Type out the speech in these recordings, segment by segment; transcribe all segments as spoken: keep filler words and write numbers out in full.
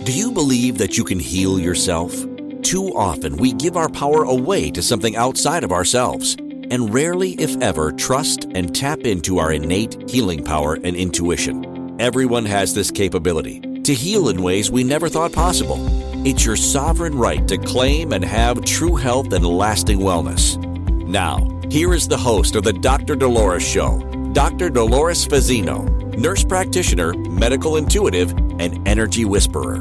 Do you believe that you can heal yourself? Too often we give our power away to something outside of ourselves, and rarely, if ever, trust and tap into our innate healing power and intuition. Everyone has this capability to heal in ways we never thought possible. It's your sovereign right to claim and have true health and lasting wellness. Now, here is the host of the Doctor Dolores Show, Doctor Dolores Fazzino, nurse practitioner, medical intuitive, and energy whisperer.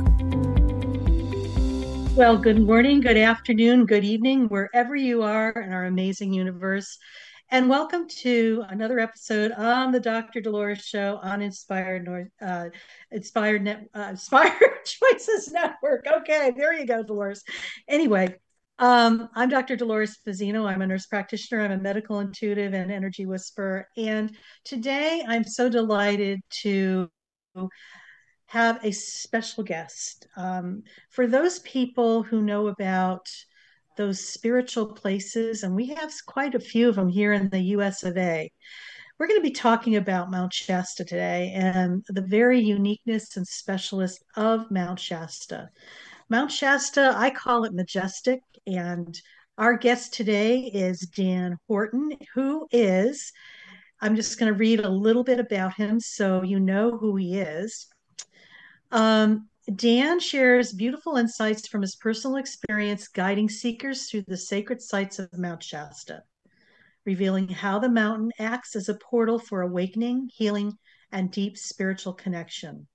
Well, good morning, good afternoon, good evening, wherever you are in our amazing universe. And welcome to another episode on the Doctor Dolores Show on Inspired North, uh, Inspired Net, uh, Inspired Choices Network. Okay, there you go, Dolores. Anyway, um, I'm Doctor Dolores Fazzino. I'm a nurse practitioner. I'm a medical intuitive and energy whisperer. And today I'm so delighted to have a special guest. Um, for those people who know about those spiritual places, and we have quite a few of them here in the U S of A, we're going to be talking about Mount Shasta today and the very uniqueness and specialist of Mount Shasta. Mount Shasta, I call it majestic, and our guest today is Dan Horton, who is, I'm just going to read a little bit about him so you know who he is. Um, Dan shares beautiful insights from his personal experience guiding seekers through the sacred sites of Mount Shasta, revealing how the mountain acts as a portal for awakening, healing, and deep spiritual connection.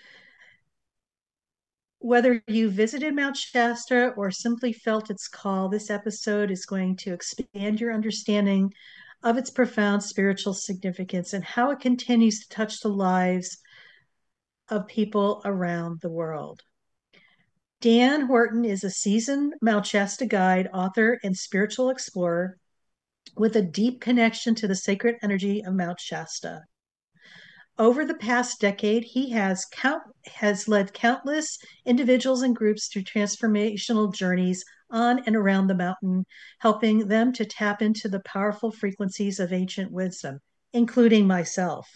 Whether you visited Mount Shasta or simply felt its call, this episode is going to expand your understanding of its profound spiritual significance and how it continues to touch the lives of people around the world. Dan Horton is a seasoned Mount Shasta guide, author, and spiritual explorer with a deep connection to the sacred energy of Mount Shasta. Over the past decade, he has count has led countless individuals and groups through transformational journeys on and around the mountain, helping them to tap into the powerful frequencies of ancient wisdom, including myself.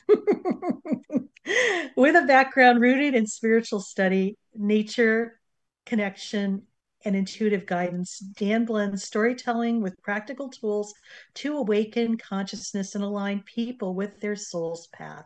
With a background rooted in spiritual study, nature, connection, and intuitive guidance, Dan blends storytelling with practical tools to awaken consciousness and align people with their soul's path.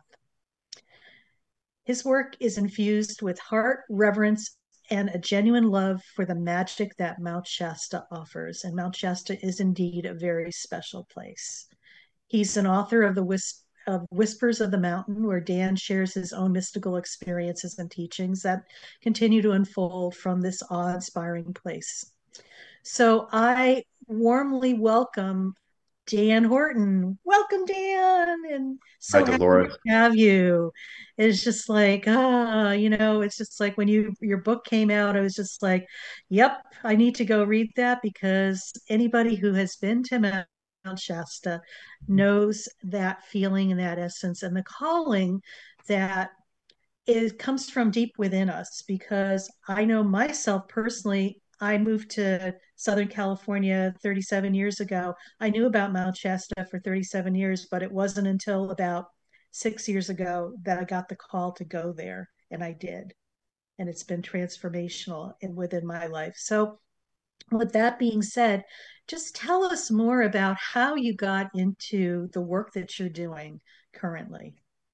His work is infused with heart, reverence, and a genuine love for the magic that Mount Shasta offers. And Mount Shasta is indeed a very special place. He's an author of the Wisp of Whispers of the Mountain, where Dan shares his own mystical experiences and teachings that continue to unfold from this awe-inspiring place. So I warmly welcome Dan Horton. Welcome, Dan, and Hi, so happy Dolores. to have you. It's just like, ah, you know, it's just like when you your book came out, I was just like, yep, I need to go read that because anybody who has been to Mount Mount Shasta knows that feeling and that essence and the calling that it comes from deep within us. Because I know myself personally, I moved to Southern California thirty-seven years ago. I knew about Mount Shasta for thirty-seven years, but it wasn't until about six years ago that I got the call to go there, and I did. And it's been transformational in within my life. So with that being said, just tell us more about how you got into the work that you're doing currently.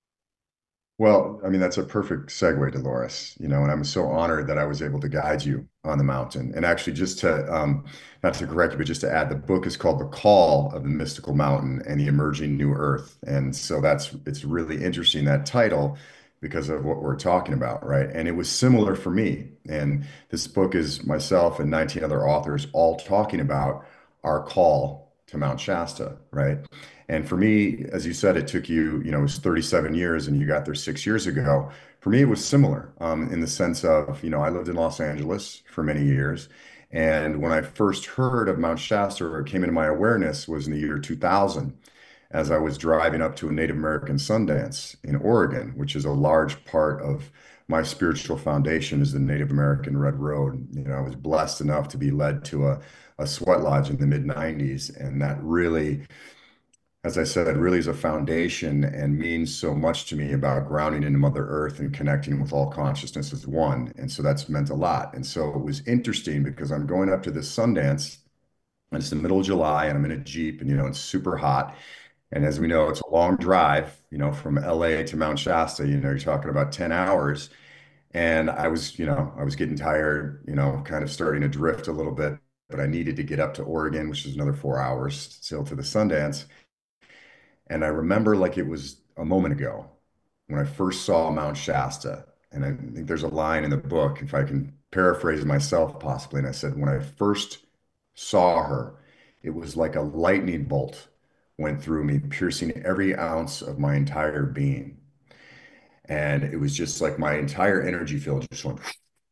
Well, I mean, that's a perfect segue, Dolores, you know, and I'm so honored that I was able to guide you on the mountain. And actually, just to, um, not to correct you, but just to add, the book is called The Call of the Mystical Mountain and the Emerging New Earth. And so that's, it's really interesting, that title, because of what we're talking about, right? And it was similar for me. And this book is myself and nineteen other authors all talking about our call to Mount Shasta, right? And for me, as you said, it took you, you know, it was thirty-seven years and you got there six years ago. For me, it was similar um, in the sense of, you know, I lived in Los Angeles for many years. And when I first heard of Mount Shasta, or it came into my awareness, was in the year two thousand, as I was driving up to a Native American Sundance in Oregon, which is a large part of my spiritual foundation is the Native American Red Road. You know, I was blessed enough to be led to a, a sweat lodge in the mid nineties, and that really as I said, really is a foundation and means so much to me about grounding into Mother Earth and connecting with all consciousness as one. And so that's meant a lot. And so it was interesting because I'm going up to this Sundance, and it's the middle of July, and I'm in a Jeep, and you know, it's super hot. And as we know, it's a long drive, you know, from L A to Mount Shasta, you know, you're talking about ten hours. And I was, you know, I was getting tired, you know, kind of starting to drift a little bit, but I needed to get up to Oregon, which is another four hours still to the Sundance. And I remember like it was a moment ago when I first saw Mount Shasta. And I think there's a line in the book, if I can paraphrase myself possibly. And I said, when I first saw her, it was like a lightning bolt went through me, piercing every ounce of my entire being. And it was just like my entire energy field just went.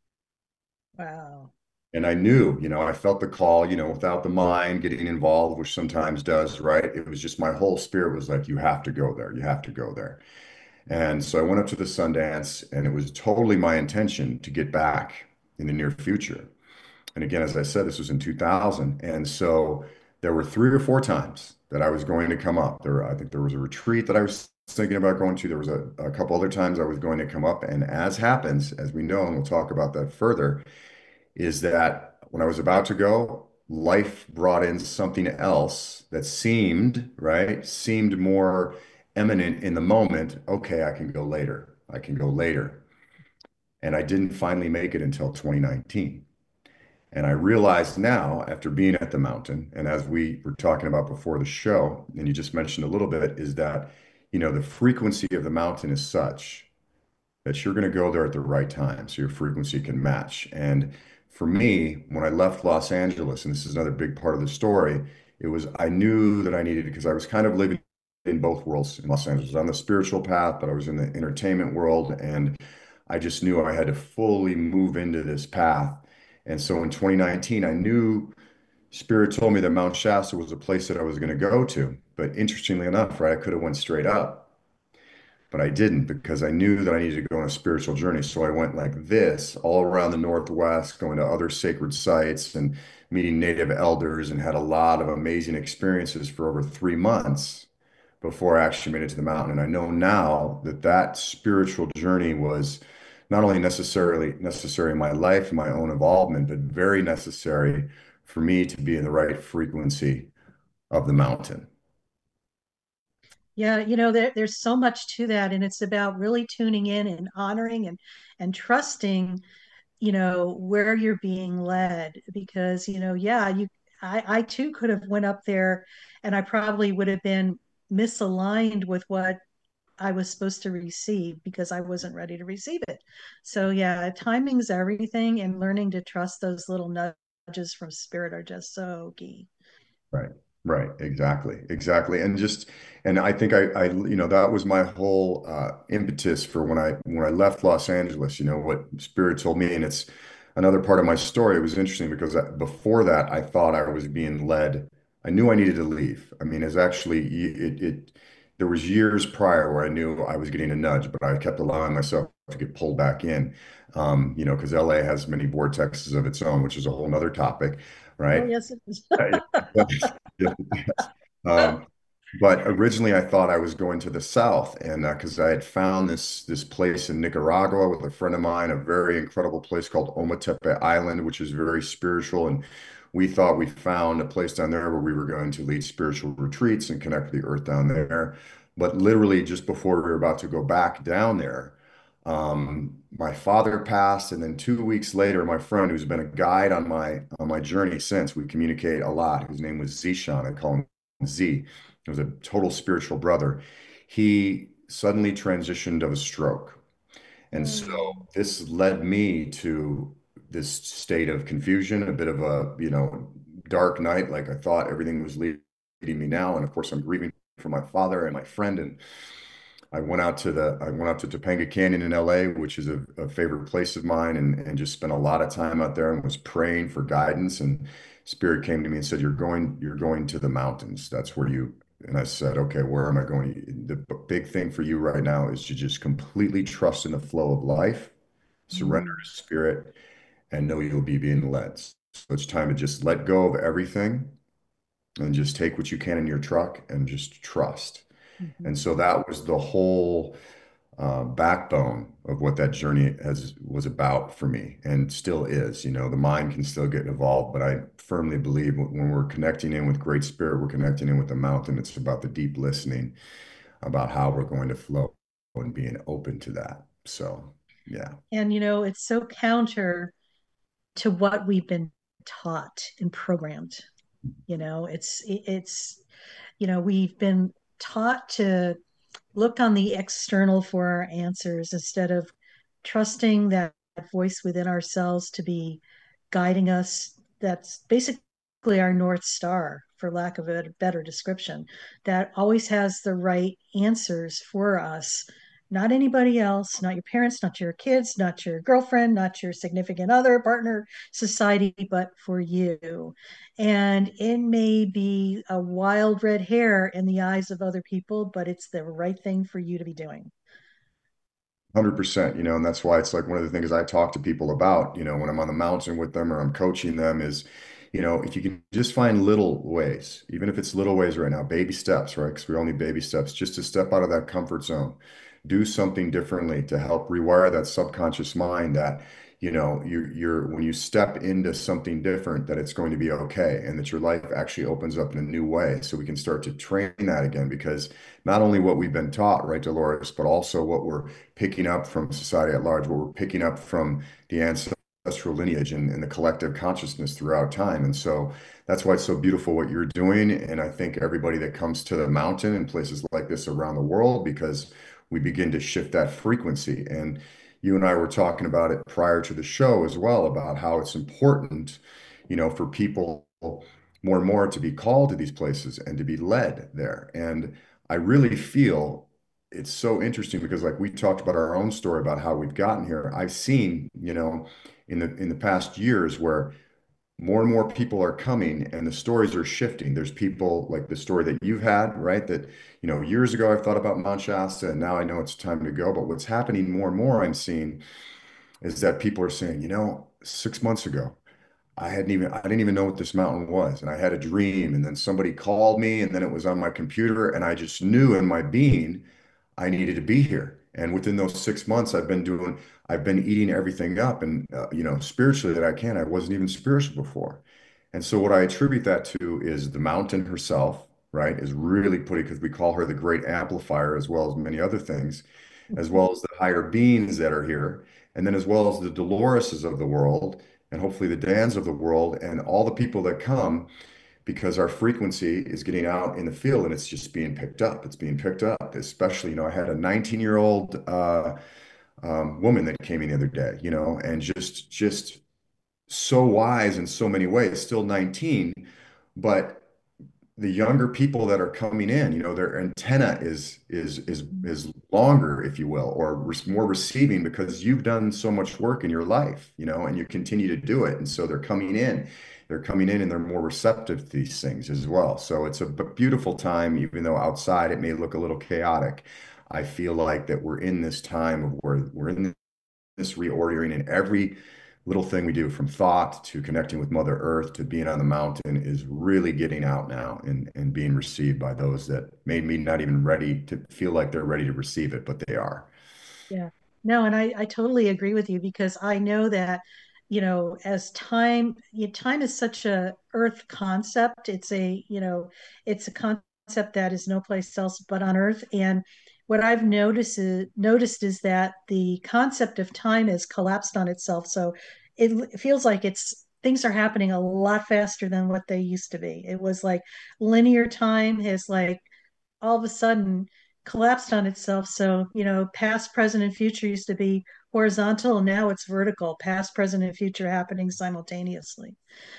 Wow. And I knew, you know, I felt the call, you know, without the mind getting involved, which sometimes does, right? It was just my whole spirit was like, you have to go there. You have to go there. And so I went up to the Sundance, and it was totally my intention to get back in the near future. And again, as I said, this was in two thousand. And so there were three or four times that I was going to come up. There, I think there was a retreat that I was thinking about going to. There was a, a couple other times I was going to come up. And as happens, as we know, and we'll talk about that further, is that when I was about to go, life brought in something else that seemed, right, seemed more eminent in the moment. Okay, I can go later. I can go later. And I didn't finally make it until twenty nineteen. And I realized now, after being at the mountain, and as we were talking about before the show, and you just mentioned a little bit, is that, you know, the frequency of the mountain is such that you're going to go there at the right time so your frequency can match. And for me, when I left Los Angeles, and this is another big part of the story, it was I knew that I needed because I was kind of living in both worlds in Los Angeles. On the spiritual path, but I was in the entertainment world, and I just knew I had to fully move into this path. And so in twenty nineteen, I knew Spirit told me that Mount Shasta was a place that I was going to go to. But interestingly enough, right, I could have went straight up, but I didn't because I knew that I needed to go on a spiritual journey. So I went like this all around the Northwest, going to other sacred sites and meeting native elders, and had a lot of amazing experiences for over three months before I actually made it to the mountain. And I know now that that spiritual journey was not only necessarily necessary in my life and my own involvement, but very necessary for me to be in the right frequency of the mountain. Yeah, you know, there, there's so much to that, and it's about really tuning in and honoring and and trusting, you know, where you're being led. Because, you know, yeah, you I, I too could have went up there, and I probably would have been misaligned with what I was supposed to receive because I wasn't ready to receive it. So yeah, timing's everything, and learning to trust those little nudges from spirit are just so key. Right. Right. Exactly. Exactly. And just, and I think I, I, you know, that was my whole uh, impetus for when I, when I left Los Angeles, you know, what Spirit told me. And it's another part of my story. It was interesting because I- before that, I thought I was being led. I knew I needed to leave. I mean, it's actually, it, it, there was years prior where I knew I was getting a nudge, but I kept allowing myself to get pulled back in, um, you know, because L A has many vortexes of its own, which is a whole nother topic, Oh, right? yes, it is. Yes, yes. Um, but originally, I thought I was going to the south, and because I had found this this place in Nicaragua with a friend of mine, a very incredible place called Ometepe Island, which is very spiritual, and we thought we found a place down there where we were going to lead spiritual retreats and connect with the earth down there. But literally, just before we were about to go back down there, um, my father passed, and then two weeks later, my friend, who's been a guide on my on my journey since, we communicate a lot. His name was Zishan. I call him Z. He was a total spiritual brother. He suddenly transitioned of a stroke, and so Mm. this led me to this state of confusion, a bit of a you know dark night. Like I thought everything was leading me now, and of course I'm grieving for my father and my friend, and I went out to the I went out to Topanga Canyon in L A, which is a, a favorite place of mine, and and just spent a lot of time out there and was praying for guidance. And Spirit came to me and said, "You're going you're going to the mountains. That's where you." And I said, "Okay, where am I going?" The b- big thing for you right now is to just completely trust in the flow of life, surrender Mm. to Spirit, and know you'll be being led. So it's time to just let go of everything and just take what you can in your truck and just trust. And Mhm. so that was the whole uh, backbone of what that journey has was about for me, and still is. You know, the mind can still get involved, but I firmly believe when we're connecting in with Great Spirit, we're connecting in with the mountain. It's about the deep listening, about how we're going to flow and being open to that. So, yeah, And you know, it's so counter to what we've been taught and programmed. You know, it's it's you know, we've been taught to look on the external for our answers instead of trusting that voice within ourselves to be guiding us. That's basically our North Star, for lack of a better description, that always has the right answers for us. Not anybody else, not your parents, not your kids, not your girlfriend, not your significant other, partner, society, but for you. And it may be a wild red hair in the eyes of other people, but it's the right thing for you to be doing. one hundred percent, you know, and that's why it's like one of the things I talk to people about, you know, when I'm on the mountain with them or I'm coaching them is, you know, if you can just find little ways, even if it's little ways right now, baby steps, right? Because we all need baby steps, just to step out of that comfort zone, do something differently to help rewire that subconscious mind that, you know, you're, you're when you step into something different, that it's going to be okay and that your life actually opens up in a new way. So we can start to train that again, because not only what we've been taught, right, Dolores, but also what we're picking up from society at large, what we're picking up from the ancestral lineage and, and the collective consciousness throughout time. And so that's why it's so beautiful what you're doing. And I think everybody that comes to the mountain and places like this around the world, because we begin to shift that frequency. And you and I were talking about it prior to the show as well, about how it's important, you know, for people more and more to be called to these places and to be led there. And I really feel it's so interesting because like we talked about our own story about how we've gotten here. I've seen, you know, in the in the past years where more and more people are coming and the stories are shifting. There's people like the story that you've had, right? That, you know, years ago I thought about Mount Shasta and now I know it's time to go. But what's happening more and more I'm seeing is that people are saying, you know, six months ago, I hadn't even I didn't even know what this mountain was. And I had a dream. And then somebody called me and then it was on my computer. And I just knew in my being I needed to be here. And within those six months, I've been doing, I've been eating everything up and, uh, you know, spiritually that I can. I wasn't even spiritual before. And so what I attribute that to is the mountain herself, right, is really putting, because we call her the great amplifier, as well as many other things, as Mhm. well as the higher beings that are here, and then as well as the Doloreses of the world, and hopefully the Dans of the world, and all the people that come because our frequency is getting out in the field and it's just being picked up. It's being picked up, especially, you know, I had a nineteen year old uh, um, woman that came in the other day, you know, and just, just so wise in so many ways, still nineteen, but the younger people that are coming in, you know, their antenna is is is is longer, if you will, or re more receiving because you've done so much work in your life, you know, and you continue to do it. And so they're coming in, they're coming in and they're more receptive to these things as well. So it's a beautiful time, even though outside it may look a little chaotic. I feel like that we're in this time of where we're in this reordering, and every little thing we do from thought to connecting with Mother Earth to being on the mountain is really getting out now and, and being received by those that made me not even ready to feel like they're ready to receive it, but they are. Yeah. No, and I, I totally agree with you because I know that, you know, as time, you, time is such a earth concept. It's a, you know, it's a concept that is no place else but on earth. And what I've noticed is, noticed is that the concept of time has collapsed on itself. So it, it feels like it's things are happening a lot faster than what they used to be. It was like linear time has like all of a sudden collapsed on itself. So, you know, past, present, and future used to be horizontal, and now it's vertical, past, present, and future happening simultaneously.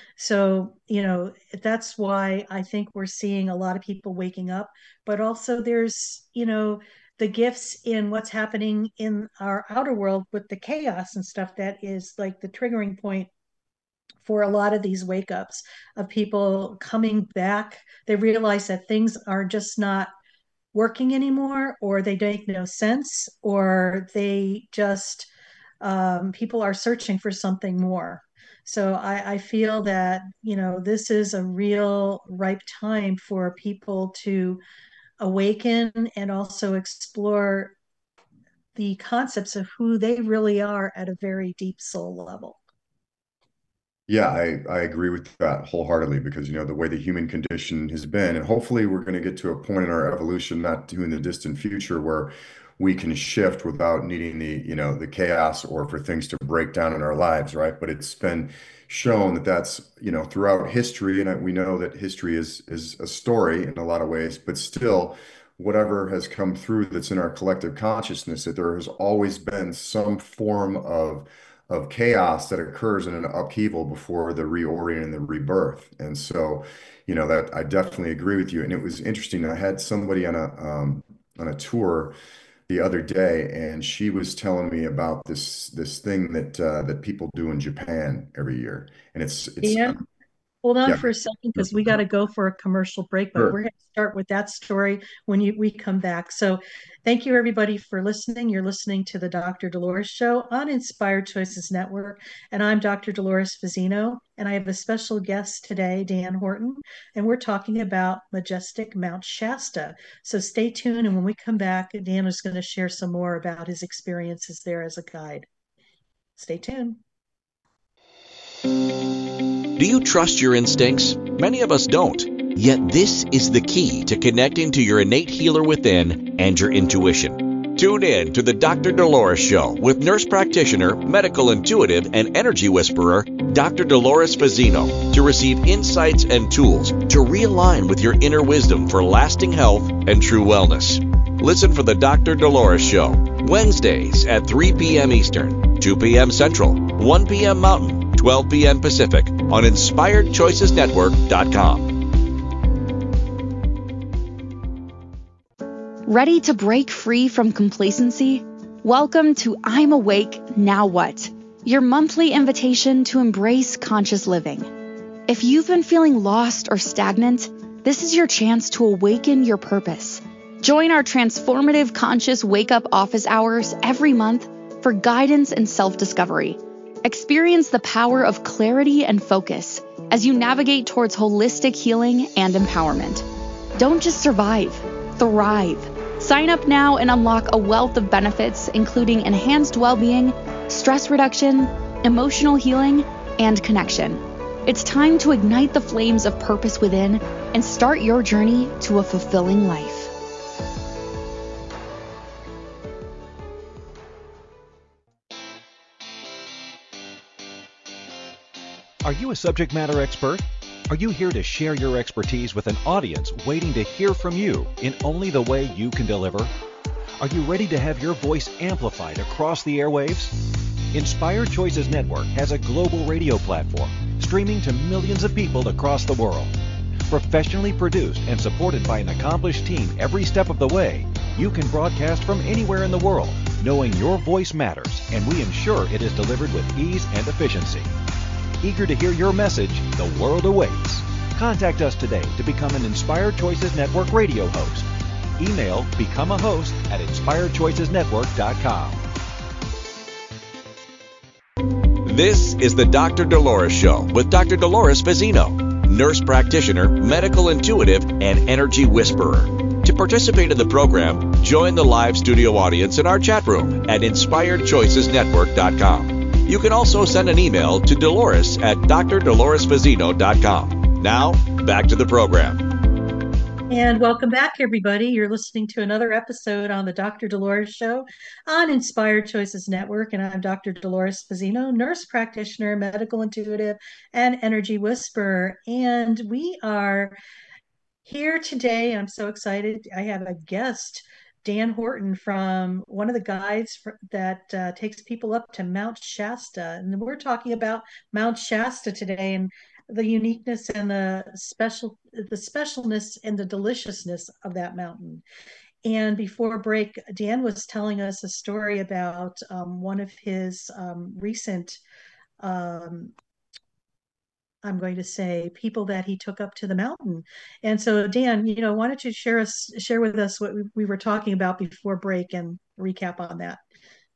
So, you know, that's why I think we're seeing a lot of people waking up, but also there's, you know, the gifts in what's happening in our outer world with the chaos and stuff that is like the triggering point for a lot of these wake ups of people coming back. They realize that things are just not working anymore, or they make no sense, or they just um, people are searching for something more. So I, I feel that, you know, this is a real ripe time for people to awaken and also explore the concepts of who they really are at a very deep soul level. Yeah, I, I agree with that wholeheartedly because, you know, the way the human condition has been, and hopefully we're going to get to a point in our evolution, not too in the distant future, where we can shift without needing the, you know, the chaos or for things to break down in our lives, right? But it's been shown that that's, you know, throughout history, and we know that history is is a story in a lot of ways, but still, whatever has come through that's in our collective consciousness, that there has always been some form of of chaos that occurs in an upheaval before the reorient and the rebirth. And so, you know, that I definitely agree with you. And it was interesting. I had somebody on a um, on a tour the other day, and she was telling me about this this thing that uh, that people do in Japan every year. And it's it's uh, Dan, hold on yeah, for a second because we got to go for a commercial break, but we're sure. going to start with that story when you, we come back. So thank you everybody for listening. You're listening to the Doctor Dolores Show on Inspired Choices Network, and I'm Doctor Dolores Fazzino, and I have a special guest today, Dan Horton, and we're talking about majestic Mount Shasta. So stay tuned, and when we come back, Dan is going to share some more about his experiences there as a guide. Stay tuned. Do you trust your instincts? Many of us don't. Yet this is the key to connecting to your innate healer within and your intuition. Tune in to the Doctor Dolores Show with nurse practitioner, medical intuitive, and energy whisperer, Doctor Dolores Fazzino, to receive insights and tools to realign with your inner wisdom for lasting health and true wellness. Listen for the Doctor Dolores Show, Wednesdays at three p.m. Eastern, two p.m. Central, one p.m. Mountain, twelve p.m. Pacific on inspired choices network dot com. Ready to break free from complacency? Welcome to I'm Awake, Now What? Your monthly invitation to embrace conscious living. If you've been feeling lost or stagnant, this is your chance to awaken your purpose. Join our transformative conscious wake-up office hours every month for guidance and self-discovery. Experience the power of clarity and focus as you navigate towards holistic healing and empowerment. Don't just survive, thrive. Sign up now and unlock a wealth of benefits, including enhanced well-being, stress reduction, emotional healing, and connection. It's time to ignite the flames of purpose within and start your journey to a fulfilling life. Are you a subject matter expert? Are you here to share your expertise with an audience waiting to hear from you in only the way you can deliver? Are you ready to have your voice amplified across the airwaves? Inspired Choices Network has a global radio platform streaming to millions of people across the world. Professionally produced and supported by an accomplished team every step of the way, you can broadcast from anywhere in the world, knowing your voice matters, and we ensure it is delivered with ease and efficiency. Eager to hear your message, the world awaits. Contact us today to become an Inspired Choices Network radio host. Email become a host at inspired choices network dot com. This is the Doctor Dolores Show with Doctor Dolores Fazzino, nurse practitioner, medical intuitive, and energy whisperer. To participate in the program, join the live studio audience in our chat room at inspired choices network dot com. You can also send an email to Dolores at d r dolores fazzino dot com. Now, back to the program. And welcome back, everybody. You're listening to another episode on the Doctor Dolores Show on Inspired Choices Network. And I'm Doctor Dolores Fazzino, nurse practitioner, medical intuitive, and energy whisperer. And we are here today. I'm so excited. I have a guest, Dan Horton, from one of the guides for, that uh, takes people up to Mount Shasta. And we're talking about Mount Shasta today and the uniqueness and the special, the specialness and the deliciousness of that mountain. And before break, Dan was telling us a story about um, one of his um, recent um, I'm going to say people that he took up to the mountain. And so, Dan, you know, why don't you share us share with us what we, we were talking about before break and recap on that?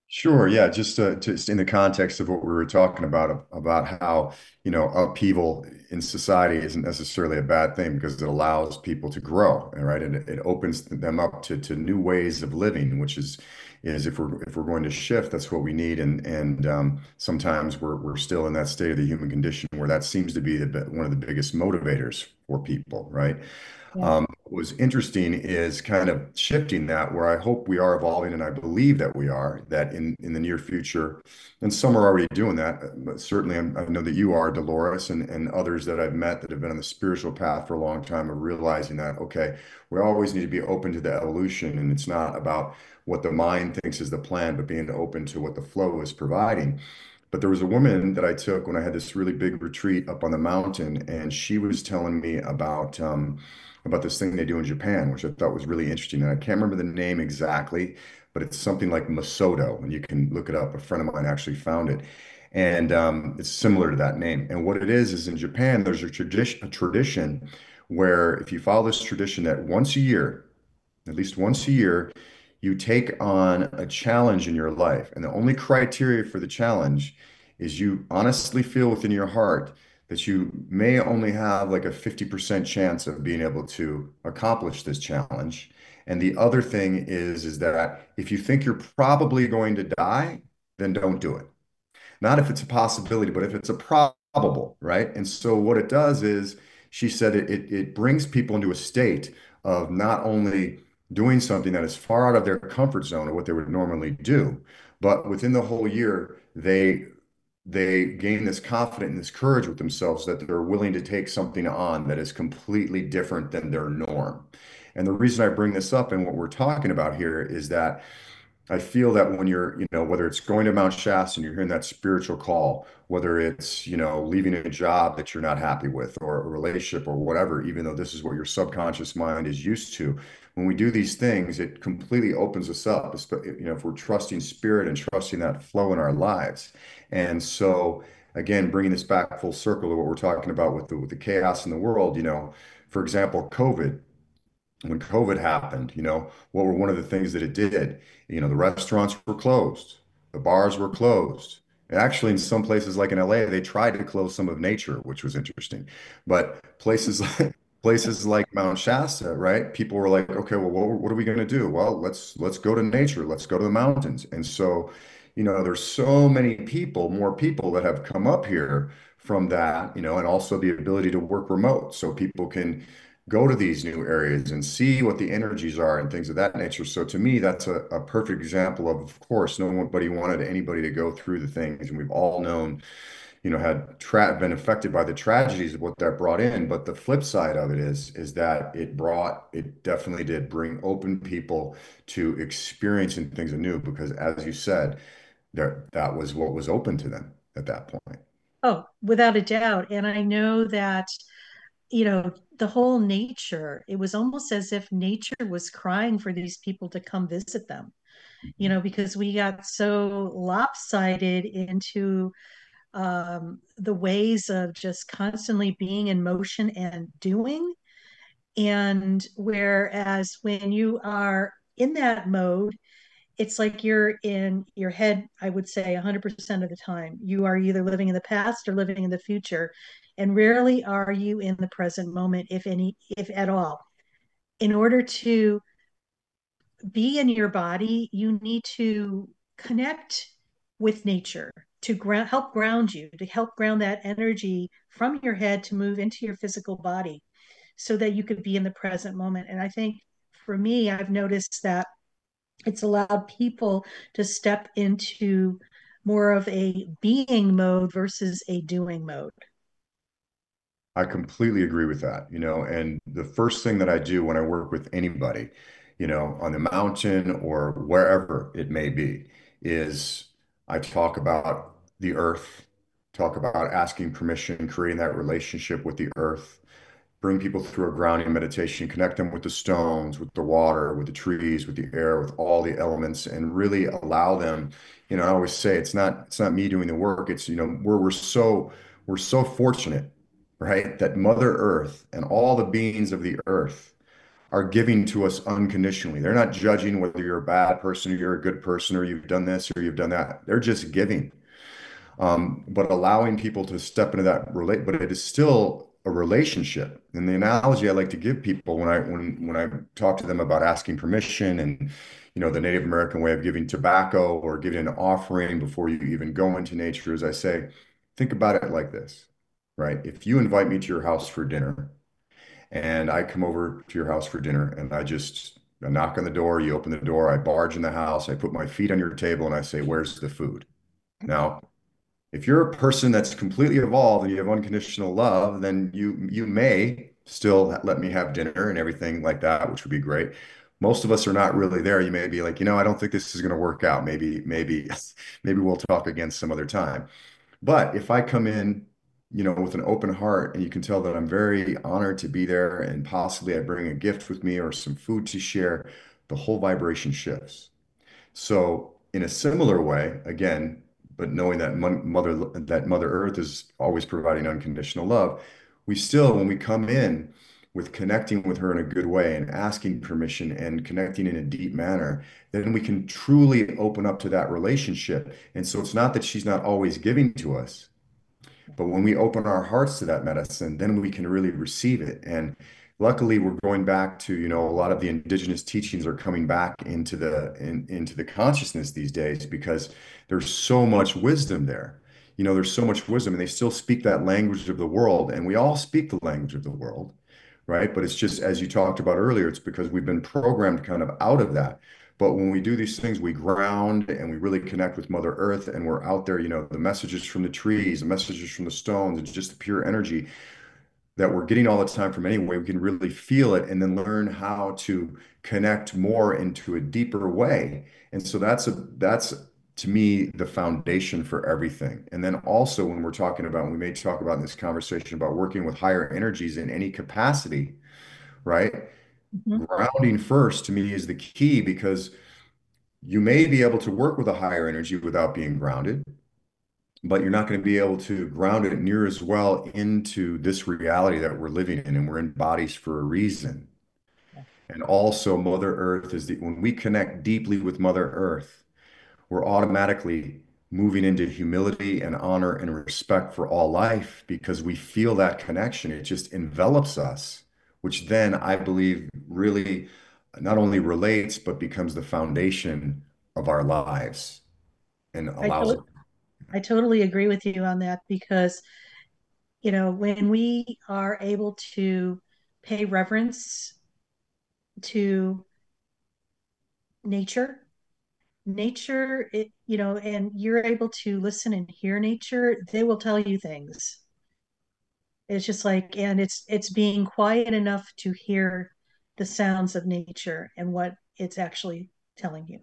Sure, yeah, just uh, just in the context of what we were talking about, about how, you know, upheaval in society isn't necessarily a bad thing because it allows people to grow, and right? And it, it opens them up to to new ways of living, which is is if we're if we're going to shift, that's what we need. And and um, sometimes we're we're still in that state of the human condition where that seems to be the, bi- one of the biggest motivators for people, right? Yeah. Um, what was interesting is kind of shifting that where I hope we are evolving, and I believe that we are, that in, in the near future, and some are already doing that, but certainly I'm, I know that you are, Dolores, and, and others that I've met that have been on the spiritual path for a long time of realizing that, okay, we always need to be open to the evolution, and it's not about what the mind thinks is the plan, but being open to what the flow is providing. But there was a woman that I took when I had this really big retreat up on the mountain, and she was telling me about um, about this thing they do in Japan, which I thought was really interesting. And I can't remember the name exactly, but it's something like Masoto, and you can look it up. A friend of mine actually found it, and um, it's similar to that name. And what it is is in Japan, there's a tradition, a tradition where if you follow this tradition, that once a year, at least once a year, you take on a challenge in your life. And the only criteria for the challenge is you honestly feel within your heart that you may only have like a fifty percent chance of being able to accomplish this challenge. And the other thing is, is that if you think you're probably going to die, then don't do it. Not if it's a possibility, but if it's a probable, right? And so what it does is, she said it, it, it brings people into a state of not only doing something that is far out of their comfort zone of what they would normally do, but within the whole year, they they gain this confidence and this courage with themselves that they're willing to take something on that is completely different than their norm. And the reason I bring this up and what we're talking about here is that I feel that when you're, you know, whether it's going to Mount Shasta and you're hearing that spiritual call, whether it's, you know, leaving a job that you're not happy with or a relationship or whatever, even though this is what your subconscious mind is used to, when we do these things, it completely opens us up, you know, if we're trusting spirit and trusting that flow in our lives. And so, again, bringing this back full circle to what we're talking about with the, with the chaos in the world, you know, for example, COVID. When COVID happened, you know, what were one of the things that it did? You know, the restaurants were closed, the bars were closed. And actually, in some places like in L A, they tried to close some of nature, which was interesting. But places like places like Mount Shasta, right? People were like, okay, well, what, what are we going to do? Well, let's let's go to nature, let's go to the mountains. And so, you know, there's so many people, more people that have come up here from that, you know, and also the ability to work remote, so people can go to these new areas and see what the energies are and things of that nature. So to me, that's a, a perfect example of, of course, nobody wanted anybody to go through the things. And we've all known, you know, had tra been affected by the tragedies of what that brought in. But the flip side of it is, is that it brought, it definitely did bring open people to experiencing things anew, because as you said, there, that was what was open to them at that point. Oh, without a doubt. And I know that, you know, the whole nature, it was almost as if nature was crying for these people to come visit them, you know, because we got so lopsided into um, the ways of just constantly being in motion and doing. And whereas when you are in that mode, it's like you're in your head, I would say one hundred percent of the time. You are either living in the past or living in the future. And rarely are you in the present moment, if any, if at all. In order to be in your body, you need to connect with nature to ground, help ground you, to help ground that energy from your head to move into your physical body so that you could be in the present moment. And I think for me, I've noticed that it's allowed people to step into more of a being mode versus a doing mode. I completely agree with that, you know, and the first thing that I do when I work with anybody, you know, on the mountain or wherever it may be, is I talk about the earth, talk about asking permission, creating that relationship with the earth, bring people through a grounding meditation, connect them with the stones, with the water, with the trees, with the air, with all the elements, and really allow them, you know, I always say it's not it's not me doing the work. It's, you know, we're we're so we're so fortunate, right? That Mother Earth and all the beings of the earth are giving to us unconditionally. They're not judging whether you're a bad person or you're a good person or you've done this or you've done that. They're just giving. Um, but allowing people to step into that relate, but it is still a relationship. And the analogy I like to give people when I when when I talk to them about asking permission and you know the Native American way of giving tobacco or giving an offering before you even go into nature is I say, think about it like this, right? If you invite me to your house for dinner and I come over to your house for dinner and I just I knock on the door, you open the door, I barge in the house, I put my feet on your table and I say, where's the food? Now, if you're a person that's completely evolved and you have unconditional love, then you you may still let me have dinner and everything like that, which would be great. Most of us are not really there. You may be like, you know, I don't think this is going to work out. Maybe, maybe, maybe we'll talk again some other time. But if I come in, you know, with an open heart and you can tell that I'm very honored to be there and possibly I bring a gift with me or some food to share, the whole vibration shifts. So in a similar way, again, but knowing that mother that Mother Earth is always providing unconditional love, we still, when we come in with connecting with her in a good way and asking permission and connecting in a deep manner, then we can truly open up to that relationship. And so it's not that she's not always giving to us, but when we open our hearts to that medicine, then we can really receive it. And luckily, we're going back to, you know, a lot of the indigenous teachings are coming back into the in, into the consciousness these days because there's so much wisdom there. You know, there's so much wisdom, and they still speak that language of the world, and we all speak the language of the world, right? But it's just, as you talked about earlier, it's because we've been programmed kind of out of that. But when we do these things, we ground and we really connect with Mother Earth, and we're out there, you know, the messages from the trees, the messages from the stones, and just the pure energy that we're getting all the time from anyway, we can really feel it and then learn how to connect more into a deeper way. And so that's a that's to me the foundation for everything. And then also when we're talking about, we may talk about in this conversation about working with higher energies in any capacity, right? Mm-hmm. Grounding first to me is the key because you may be able to work with a higher energy without being grounded, but you're not going to be able to ground it near as well into this reality that we're living in, and we're in bodies for a reason. And also, Mother Earth is the, when we connect deeply with Mother Earth, we're automatically moving into humility and honor and respect for all life because we feel that connection. It just envelops us, which then I believe really not only relates, but becomes the foundation of our lives and I, allows it. to I totally agree with you on that because, you know, when we are able to pay reverence to nature, nature, it, you know, and you're able to listen and hear nature, they will tell you things. It's just like, and it's it's being quiet enough to hear the sounds of nature and what it's actually telling you.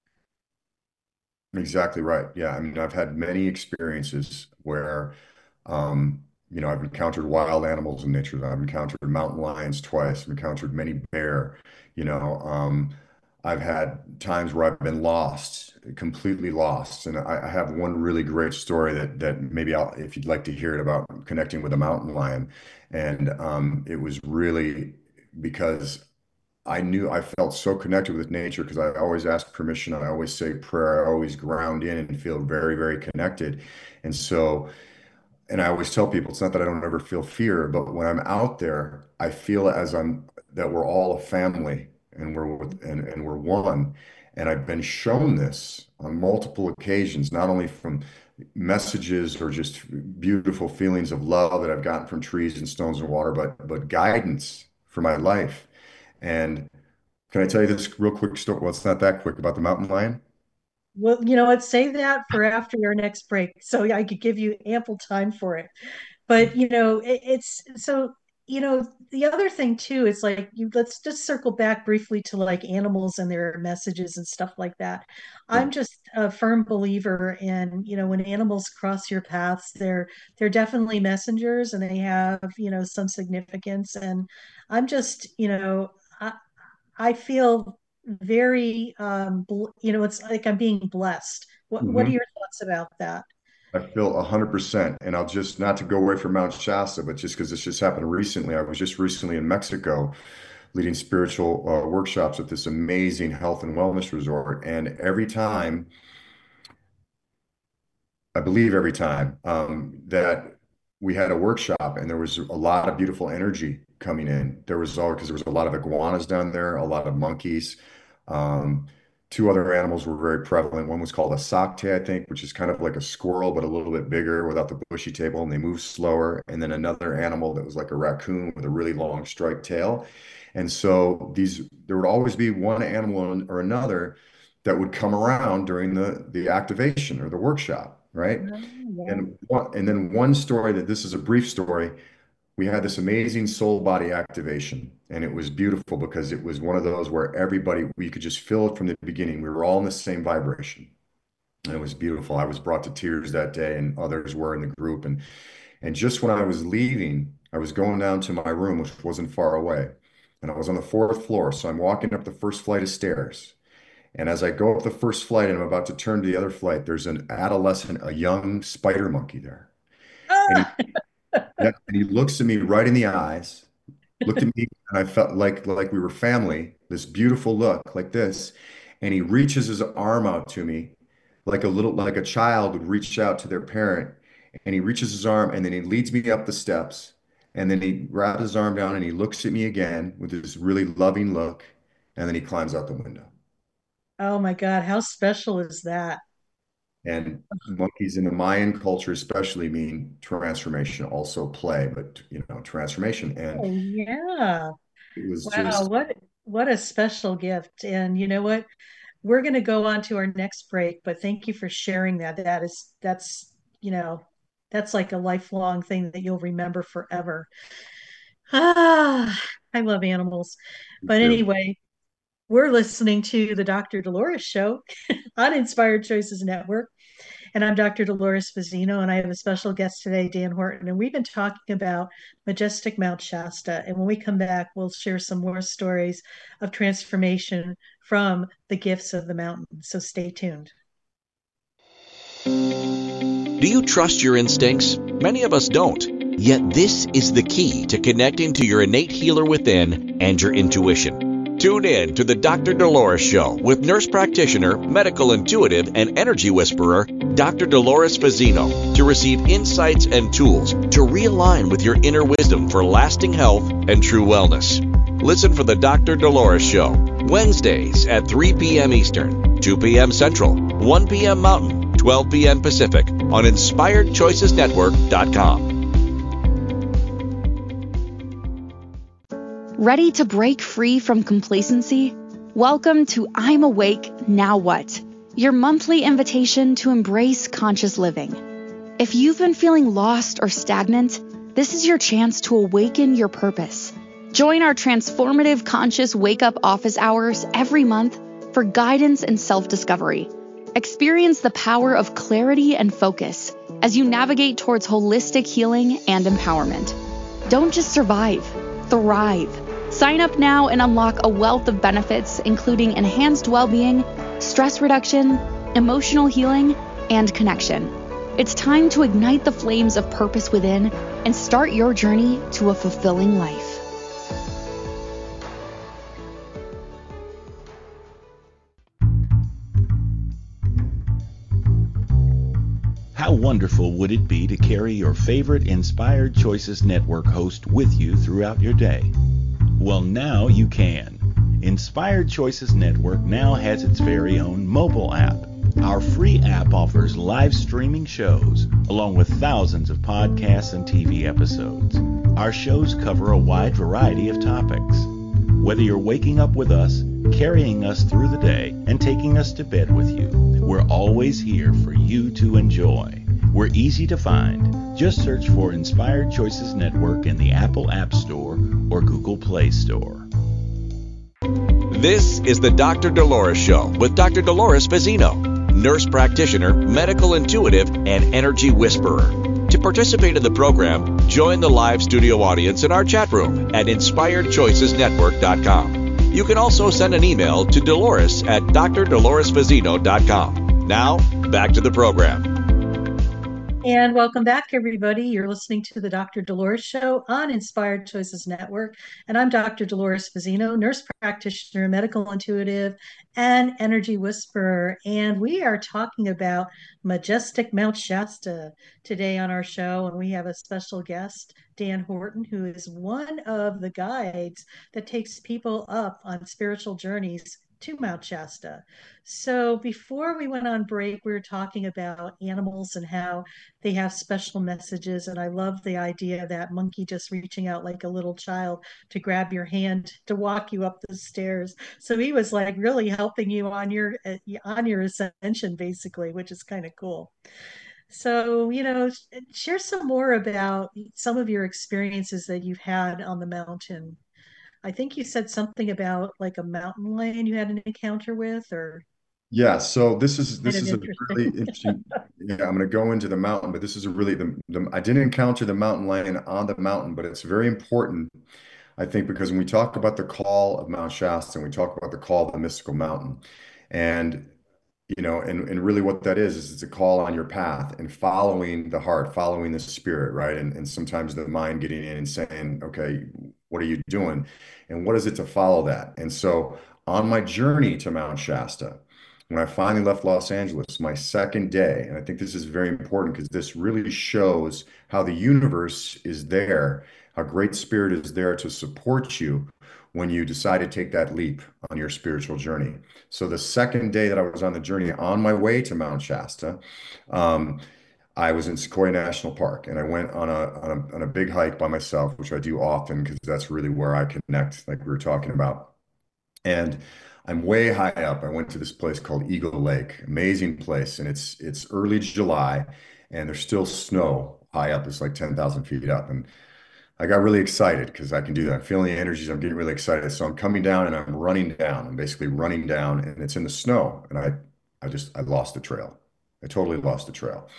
Exactly right. Yeah. I mean, I've had many experiences where, um, you know, I've encountered wild animals in nature. I've encountered mountain lions twice. I've encountered many bear, you know, um, I've had times where I've been lost, completely lost. And I, I have one really great story that, that maybe I'll, if you'd like to hear it about connecting with a mountain lion. And, um, it was really because I knew I felt so connected with nature because I always ask permission. I always say prayer. I always ground in and feel very, very connected. And so, and I always tell people it's not that I don't ever feel fear, but when I'm out there, I feel as I'm that we're all a family and we're with, and, and we're one. And I've been shown this on multiple occasions, not only from messages or just beautiful feelings of love that I've gotten from trees and stones and water, but but guidance for my life. And can I tell you this real quick story? Well, it's not that quick about the mountain lion. Well, you know what? Save that for after your next break, so I could give you ample time for it. But you know, it, it's so you know the other thing too is like you. Let's just circle back briefly to like animals and their messages and stuff like that. I'm just a firm believer in you know when animals cross your paths, they're they're definitely messengers and they have you know some significance. And I'm just you know. I, I feel very, um, you know, it's like I'm being blessed. What What are Mhm. your thoughts about that? I feel one hundred percent. And I'll just, not to go away from Mount Shasta, but just because this just happened recently, I was just recently in Mexico leading spiritual uh, workshops at this amazing health and wellness resort. And every time, I believe every time um, that we had a workshop and there was a lot of beautiful energy coming in, there was all, because there was a lot of iguanas down there, a lot of monkeys. Um, two other animals were very prevalent. One was called a sakte, I think, which is kind of like a squirrel, but a little bit bigger without the bushy tail, and they move slower. And then another animal that was like a raccoon with a really long striped tail. And so these, there would always be one animal or another that would come around during the the activation or the workshop, right? Oh, yeah. And one, and then one story that this is a brief story. We had this amazing soul body activation, and it was beautiful because it was one of those where everybody, we could just feel it from the beginning. We were all in the same vibration, and it was beautiful. I was brought to tears that day, and others were in the group. And and just when I was leaving, I was going down to my room, which wasn't far away, and I was on the fourth floor. So I'm walking up the first flight of stairs. And as I go up the first flight and I'm about to turn to the other flight, there's an adolescent, a young spider monkey there. And Ah! he, yeah, and he looks at me right in the eyes, looked at me, and I felt like like we were family, this beautiful look like this. And he reaches his arm out to me like a little, like a child would reach out to their parent. And he reaches his arm and then he leads me up the steps. And then he wraps his arm down and he looks at me again with this really loving look. And then he climbs out the window. Oh my God, how special is that? And monkeys in the Mayan culture especially mean transformation, also play, but you know, transformation. And Oh yeah. it was Wow, just, what what a special gift. And you know what? We're going to go on to our next break, but thank you for sharing that. That is that's, you know, that's like a lifelong thing that you'll remember forever. Ah, I love animals. me But too. anyway, we're listening to the Doctor Dolores Show on Inspired Choices Network. And I'm Doctor Dolores Fazzino, and I have a special guest today, Dan Horton. And we've been talking about majestic Mount Shasta. And when we come back, we'll share some more stories of transformation from the gifts of the mountain. So stay tuned. Do you trust your instincts? Many of us don't. Yet this is the key to connecting to your innate healer within and your intuition. Tune in to the Doctor Dolores Show with nurse practitioner, medical intuitive, and energy whisperer, Doctor Dolores Fazzino, to receive insights and tools to realign with your inner wisdom for lasting health and true wellness. Listen for the Doctor Dolores Show, Wednesdays at three p.m. Eastern, two p.m. Central, one p.m. Mountain, twelve p.m. Pacific on Inspired Choices Network dot com. Ready to break free from complacency? Welcome to I'm Awake, Now What? Your monthly invitation to embrace conscious living. If you've been feeling lost or stagnant, this is your chance to awaken your purpose. Join our transformative conscious wake-up office hours every month for guidance and self-discovery. Experience the power of clarity and focus as you navigate towards holistic healing and empowerment. Don't just survive, thrive. Sign up now and unlock a wealth of benefits, including enhanced well-being, stress reduction, emotional healing, and connection. It's time to ignite the flames of purpose within and start your journey to a fulfilling life. How wonderful would it be to carry your favorite Inspired Choices Network host with you throughout your day? Well, now you can. Inspired Choices Network now has its very own mobile app. Our free app offers live streaming shows, along with thousands of podcasts and T V episodes. Our shows cover a wide variety of topics. Whether you're waking up with us, carrying us through the day, and taking us to bed with you, we're always here for you to enjoy. We're easy to find. Just search for Inspired Choices Network in the Apple App Store or Google Play Store. This is the Doctor Dolores Show with Doctor Dolores Fazzino, nurse practitioner, medical intuitive, and energy whisperer. To participate in the program, join the live studio audience in our chat room at Inspired Choices Network dot com. You can also send an email to Dolores at Doctor Dolores Fazzino dot com. Now, back to the program. And welcome back, everybody. You're listening to the Doctor Dolores Show on Inspired Choices Network. And I'm Doctor Dolores Fazzino, nurse practitioner, medical intuitive, and energy whisperer. And we are talking about majestic Mount Shasta today on our show. And we have a special guest, Dan Horton, who is one of the guides that takes people up on spiritual journeys to Mount Shasta. So before we went on break, we were talking about animals and how they have special messages. And I love the idea of that monkey just reaching out like a little child to grab your hand to walk you up the stairs. So he was like really helping you on your on your ascension, basically, which is kind of cool. So, you know, share some more about some of your experiences that you've had on the mountain. I think you said something about like a mountain lion you had an encounter with, or Yeah, so this is kind this of is a interesting. really interesting. Yeah, I'm going to go into the mountain, but this is a really the, the I didn't encounter the mountain lion on the mountain, but it's very important, I think, because when we talk about the call of Mount Shasta and we talk about the call of the mystical mountain, and you know, and and really what that is is it's a call on your path and following the heart, following the spirit, right? And and sometimes the mind getting in and saying, okay, what are you doing? And what is it to follow that? And so on my journey to Mount Shasta, when I finally left Los Angeles, my second day, and I think this is very important because this really shows how the universe is there, how Great Spirit is there to support you when you decide to take that leap on your spiritual journey. So the second day that I was on the journey on my way to Mount Shasta, um, I was in Sequoia National Park and I went on a, on a on a big hike by myself, which I do often because that's really where I connect, like we were talking about. And I'm way high up. I went to this place called Eagle Lake, amazing place, and it's it's early July, and there's still snow high up. It's like ten thousand feet up, and I got really excited because I can do that. I'm feeling the energies. I'm getting really excited. So I'm coming down and I'm running down. I'm basically running down, and it's in the snow, and I I just I lost the trail. I totally lost the trail.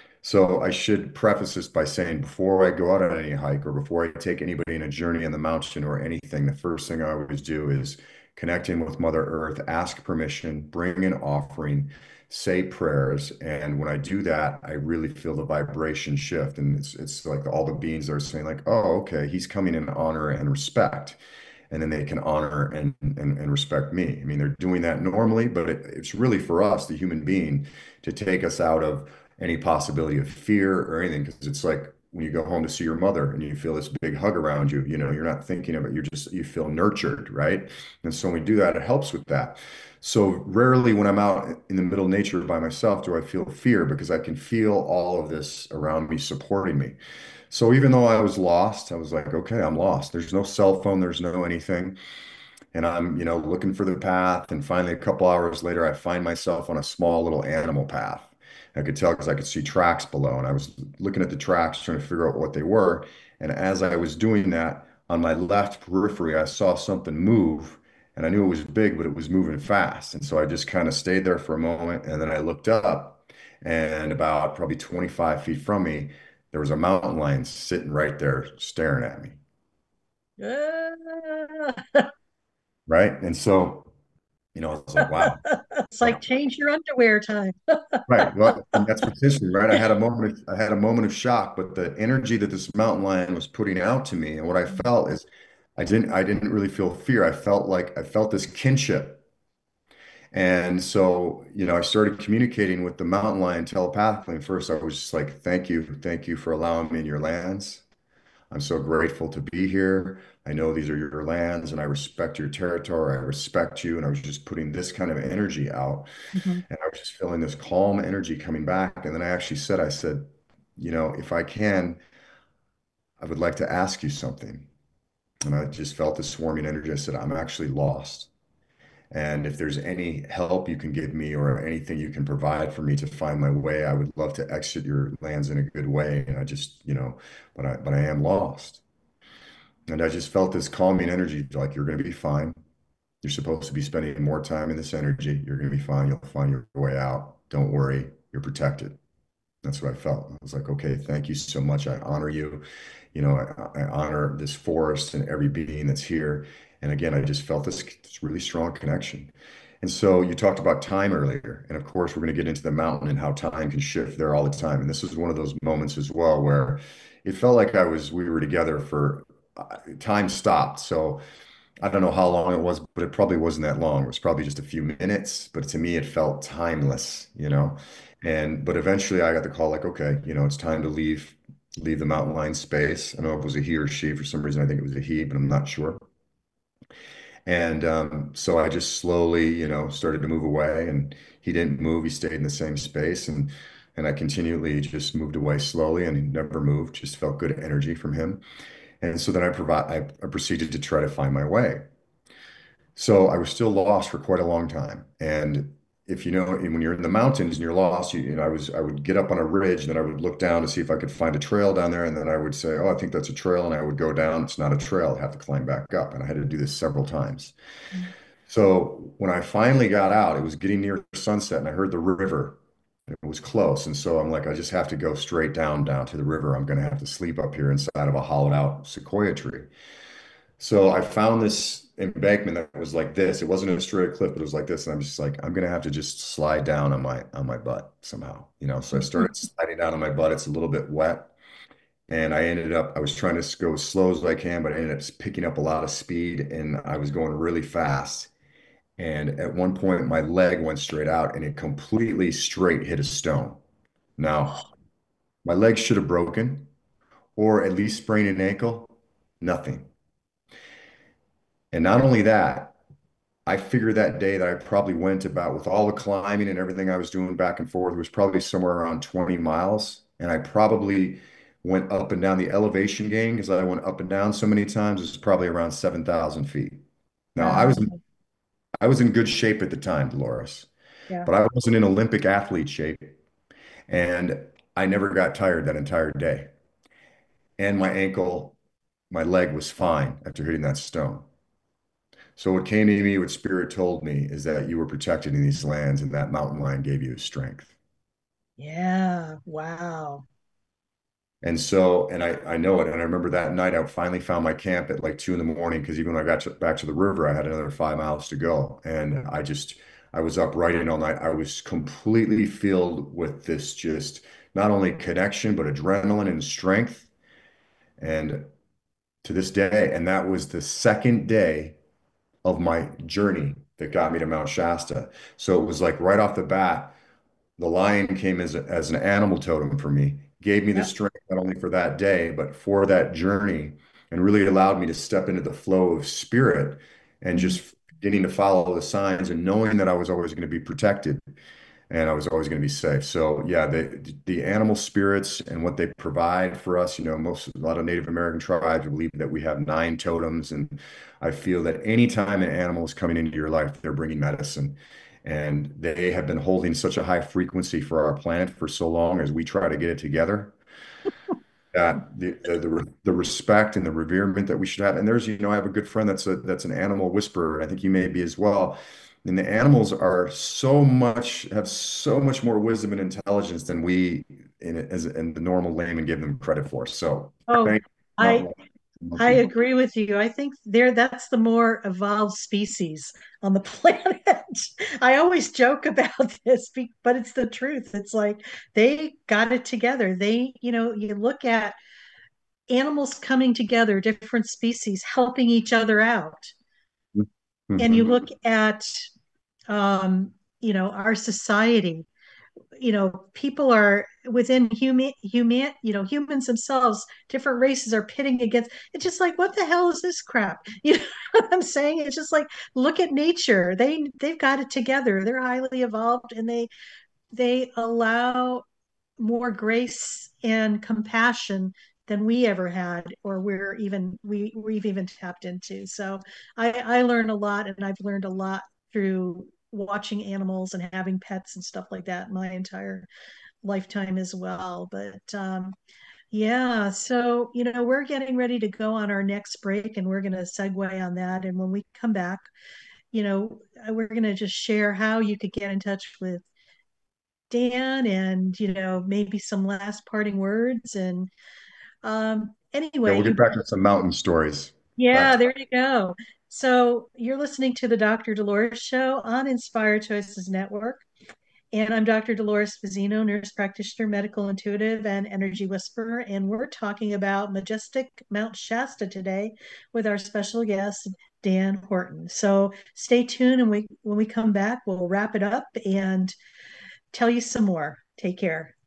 So I should preface this by saying before I go out on any hike or before I take anybody in a journey on the mountain or anything, the first thing I always do is connect in with Mother Earth, ask permission, bring an offering, say prayers. And when I do that, I really feel the vibration shift. And it's it's like all the beings are saying, like, oh, okay, he's coming in honor and respect. And then they can honor and, and, and respect me. I mean, they're doing that normally, but it, it's really for us, the human being, to take us out of any possibility of fear or anything. Because it's like when you go home to see your mother and you feel this big hug around you, you know, you're not thinking of it, you're just, you feel nurtured, right? And so when we do that, it helps with that. So rarely when I'm out in the middle of nature by myself do I feel fear because I can feel all of this around me supporting me. So even though I was lost, I was like, okay, I'm lost. There's no cell phone, there's no anything. And I'm, you know, looking for the path. And finally, a couple hours later, I find myself on a small little animal path. I could tell because I could see tracks below. And I was looking at the tracks, trying to figure out what they were. And as I was doing that, on my left periphery, I saw something move. And I knew it was big, but it was moving fast. And so I just kind of stayed there for a moment. And then I looked up, and about probably twenty-five feet from me, there was a mountain lion sitting right there staring at me. Right. And so, you know, it's like, wow. It's like change your underwear time. Right. Well, and that's what's interesting, right? I had a moment of, I had a moment of shock, but the energy that this mountain lion was putting out to me, and what I felt is I didn't I didn't really feel fear. I felt like I felt this kinship. And so, you know, I started communicating with the mountain lion telepathically. And first I was just like, thank you, thank you for allowing me in your lands. I'm so grateful to be here. I know these are your lands and I respect your territory. I respect you. And I was just putting this kind of energy out. Mhm. And I was just feeling this calm energy coming back. And then I actually said, I said, you know, if I can, I would like to ask you something. And I just felt this swarming energy. I said, I'm actually lost. And if there's any help you can give me or anything you can provide for me to find my way, I would love to exit your lands in a good way. And I just, you know, but I, but I am lost. And I just felt this calming energy, like you're going to be fine. You're supposed to be spending more time in this energy. You're going to be fine. You'll find your way out. Don't worry. You're protected. That's what I felt. I was like, okay, thank you so much. I honor you. You know, I, I honor this forest and every being that's here. And again, I just felt this, this really strong connection. And so you talked about time earlier. And of course, we're going to get into the mountain and how time can shift there all the time. And this is one of those moments as well where it felt like I was, we were together for uh, time stopped. So I don't know how long it was, but it probably wasn't that long. It was probably just a few minutes, but to me, it felt timeless, you know? And, but eventually I got the call like, okay, you know, it's time to leave, leave the mountain lion space. I don't know if it was a he or she. For some reason, I think it was a he, but I'm not sure. And um, so I just slowly, you know, started to move away, and he didn't move. He stayed in the same space, and and I continually just moved away slowly, and he never moved. Just felt good energy from him. And so then I provide, I, I proceeded to try to find my way. So I was still lost for quite a long time. And if you know, when you're in the mountains and you're lost, you, you know, I was, I would get up on a ridge and then I would look down to see if I could find a trail down there. And then I would say, oh, I think that's a trail. And I would go down. It's not a trail. I have to climb back up. And I had to do this several times. So when I finally got out, it was getting near sunset and I heard the river. It was close. And so I'm like, I just have to go straight down, down to the river. I'm going to have to sleep up here inside of a hollowed out sequoia tree. So I found this embankment that was like this. It wasn't a straight cliff, but it was like this. And I'm just like, I'm gonna have to just slide down on my on my butt somehow, you know. So I started sliding down on my butt. It's a little bit wet. And I ended up, I was trying to go as slow as I can, but I ended up picking up a lot of speed and I was going really fast. And at one point, my leg went straight out and it completely straight hit a stone. Now, my leg should have broken or at least sprained an ankle. Nothing. And not only that, I figured that day that I probably went about with all the climbing and everything I was doing back and forth, it was probably somewhere around twenty miles. And I probably went up and down the elevation gain because I went up and down so many times. It was probably around seven thousand feet. Now, I Wow. was I was in good shape at the time, Dolores, Yeah. but I wasn't in Olympic athlete shape. And I never got tired that entire day. And my ankle, my leg was fine after hitting that stone. So what came to me, what Spirit told me, is that you were protected in these lands, and that mountain lion gave you strength. Yeah. Wow. And so, and I, I know it. And I remember that night, I finally found my camp at like two in the morning because even when I got to, back to the river, I had another five miles to go. And I just, I was up writing all night. I was completely filled with this just not only connection, but adrenaline and strength. And to this day, and that was the second day of my journey that got me to Mount Shasta. So it was like right off the bat, the lion came as, a, as an animal totem for me, gave me the Yeah. strength not only for that day, but for that journey, and really allowed me to step into the flow of spirit and Mhm. just beginning to follow the signs and knowing that I was always going to be protected and I was always going to be safe. So yeah, the the animal spirits and what they provide for us, you know, most a lot of Native American tribes believe that we have nine totems, and I feel that anytime an animal is coming into your life, they're bringing medicine. And they have been holding such a high frequency for our planet for so long as we try to get it together that the, the the the respect and the reverement that we should have. And there's, you know, I have a good friend that's a that's an animal whisperer, and I think you may be as well. And the animals are so much have so much more wisdom and intelligence than we in as in the normal layman give them credit for. So Oh, thank you, I Mountain I Monkey. agree with you. I think there that's the more evolved species on the planet. I always joke about this, be- but it's the truth. It's like they got it together. They, you know, you look at animals coming together, different species helping each other out. And you Mhm. look at um, you know, our society, you know, people are within human human you know, humans themselves, different races are pitting against. It's just like, what the hell is this crap? You know what I'm saying? It's just like, look at nature. They they've got it together. They're highly evolved, and they they allow more grace and compassion than we ever had, or we're even we we've even tapped into. So i i learned a lot, and I've learned a lot through watching animals and having pets and stuff like that my entire lifetime as well. But um, yeah, so you know, we're getting ready to go on our next break, and we're going to segue on that. And when we come back, you know, we're going to just share how you could get in touch with Dan, and you know, maybe some last parting words. And um, Yeah, anyway, we'll you get back to some mountain stories. Back yeah, to there you go. So you're listening to the Doctor Dolores Show on Inspired Choices Network. And I'm Doctor Dolores Fazzino, nurse practitioner, medical intuitive, and energy whisperer. And we're talking about majestic Mount Shasta today with our special guest, Dan Horton. So stay tuned, and we when we come back, we'll wrap it up and tell you some more. Take care.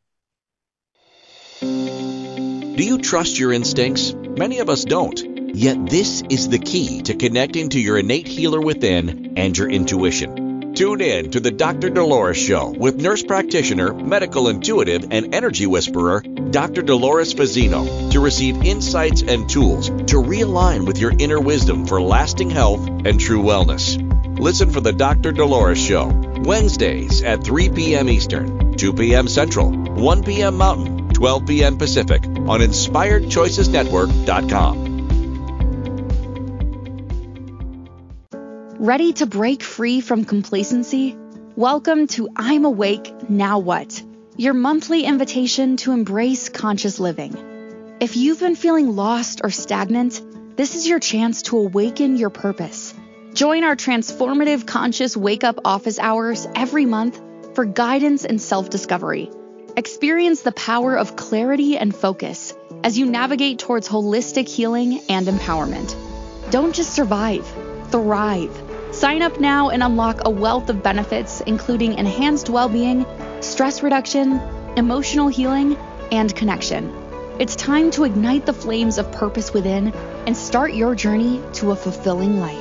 Do you trust your instincts? Many of us don't. Yet this is the key to connecting to your innate healer within and your intuition. Tune in to the Doctor Dolores Show with nurse practitioner, medical intuitive, and energy whisperer, Doctor Dolores Fazzino, to receive insights and tools to realign with your inner wisdom for lasting health and true wellness. Listen for the Doctor Dolores Show, Wednesdays at three p.m. Eastern, two p.m. Central, one p.m. Mountain, twelve p.m. Pacific on inspired choices network dot com. Ready to break free from complacency? Welcome to I'm Awake, Now What? Your monthly invitation to embrace conscious living. If you've been feeling lost or stagnant, this is your chance to awaken your purpose. Join our transformative conscious wake-up office hours every month for guidance and self-discovery. Experience the power of clarity and focus as you navigate towards holistic healing and empowerment. Don't just survive, thrive. Sign up now and unlock a wealth of benefits, including enhanced well-being, stress reduction, emotional healing, and connection. It's time to ignite the flames of purpose within and start your journey to a fulfilling life.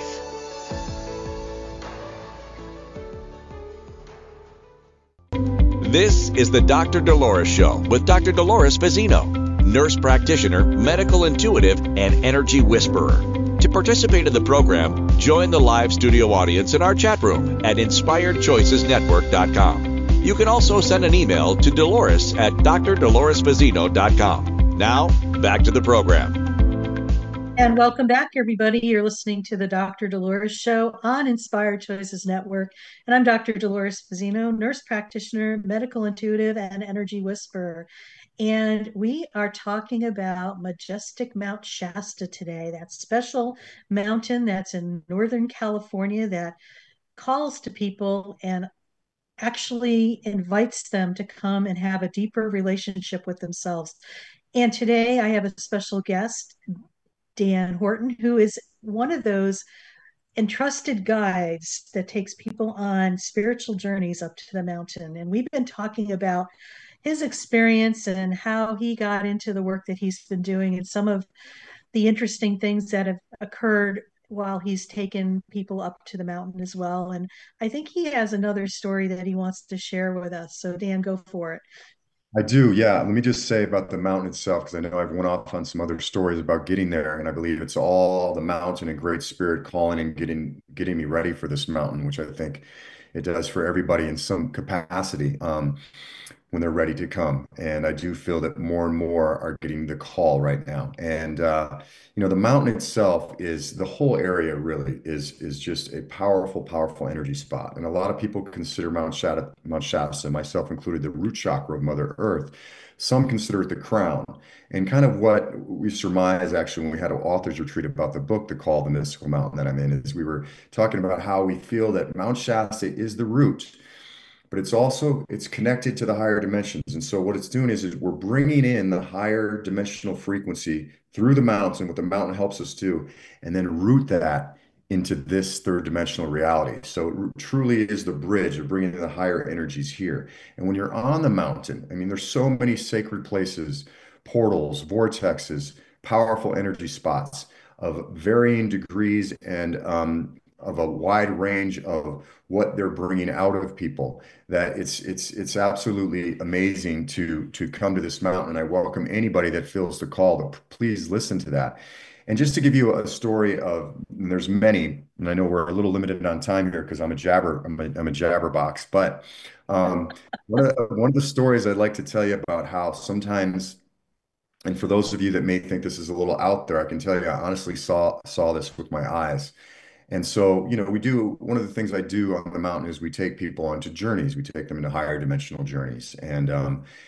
This is the Doctor Dolores Show with Doctor Dolores Fazzino, nurse practitioner, medical intuitive, and energy whisperer. To participate in the program, join the live studio audience in our chat room at inspired choices network dot com. You can also send an email to Dolores at d r dolores fazzino dot com. Now, back to the program. And welcome back, everybody. You're listening to the Doctor Dolores Show on Inspired Choices Network. And I'm Doctor Dolores Fazzino, nurse practitioner, medical intuitive, and energy whisperer. And we are talking about majestic Mount Shasta today, that special mountain that's in Northern California that calls to people and actually invites them to come and have a deeper relationship with themselves. And today I have a special guest, Dan Horton, who is one of those entrusted guides that takes people on spiritual journeys up to the mountain. And we've been talking about his experience and how he got into the work that he's been doing and some of the interesting things that have occurred while he's taken people up to the mountain as well. And I think he has another story that he wants to share with us. So Dan, go for it. I do, yeah. Let me just say about the mountain itself, because I know I've went off on some other stories about getting there, and I believe it's all the mountain and Great Spirit calling and getting getting me ready for this mountain, which I think it does for everybody in some capacity. Um, when they're ready to come. And I do feel that more and more are getting the call right now. And uh, you know, the mountain itself is the whole area really is is just a powerful, powerful energy spot. And a lot of people consider Mount Shasta, Mount Shasta, myself included, the root chakra of Mother Earth. Some consider it the crown. And kind of what we surmise actually when we had an author's retreat about the book, The Call, The Mystical Mountain that I'm in, is we were talking about how we feel that Mount Shasta is the root, but it's also, it's connected to the higher dimensions. And so what it's doing is, is we're bringing in the higher dimensional frequency through the mountain, what the mountain helps us do, and then root that into this third dimensional reality. So it truly is the bridge of bringing in the higher energies here. And when you're on the mountain, I mean, there's so many sacred places, portals, vortexes, powerful energy spots of varying degrees and um, of a wide range of what they're bringing out of people, that it's it's it's absolutely amazing to to come to this mountain. I welcome anybody that feels the call to please listen to that. And just to give you a story of, and there's many, and I know we're a little limited on time here because I'm a jabber, I'm a, I'm a jabberbox, but um, one of the, one of the stories I'd like to tell you about how sometimes, and for those of you that may think this is a little out there, I can tell you I honestly saw saw this with my eyes. And so, you know, we do, one of the things I do on the mountain is we take people onto journeys. We take them into higher dimensional journeys. And, um,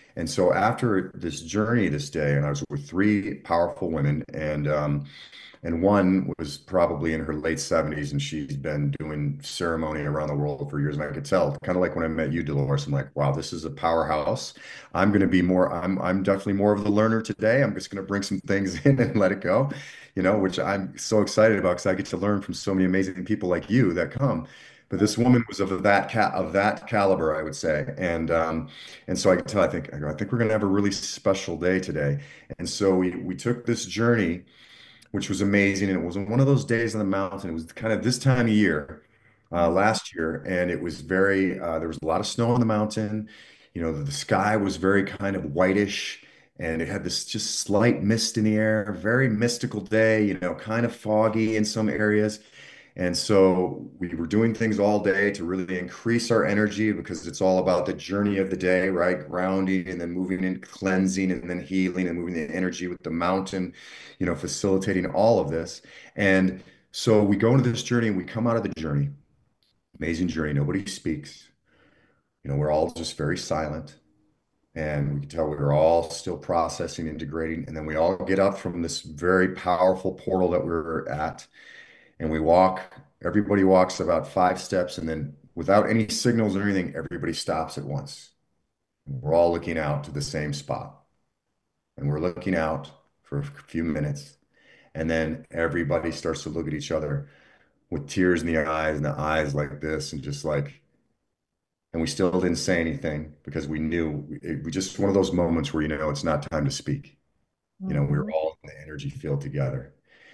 And so after this journey this day, and I was with three powerful women, and um, and one was probably in her late seventies, and she's been doing ceremony around the world for years. And I could tell, kind of like when I met you, Dolores, I'm like, wow, this is a powerhouse. I'm going to be more, I'm, I'm definitely more of the learner today. I'm just going to bring some things in and let it go, you know, which I'm so excited about because I get to learn from so many amazing people like you that come. But this woman was of that ca of that caliber, I would say, and um, and so I could tell. I think I go, I think we're going to have a really special day today. And so we we took this journey, which was amazing. And it was one of those days on the mountain. It was kind of this time of year, uh, last year, and it was very, uh, there was a lot of snow on the mountain. You know, the, the sky was very kind of whitish, and it had this just slight mist in the air, very mystical day, you know, kind of foggy in some areas. And so we were doing things all day to really increase our energy because it's all about the journey of the day, right? Grounding and then moving in, cleansing and then healing and moving the energy with the mountain, you know, facilitating all of this. And so we go into this journey and we come out of the journey, amazing journey. Nobody speaks. You know, we're all just very silent. And we can tell we were all still processing, integrating. And then we all get up from this very powerful portal that we were at and we walk, everybody walks about five steps, and then without any signals or anything, everybody stops at once. We're all looking out to the same spot. And we're looking out for a few minutes. And then everybody starts to look at each other with tears in the eyes and the eyes like this, and just like, and we still didn't say anything because we knew it, we just one of those moments where, you know, it's not time to speak. You know, we were Mhm. all in the energy field together.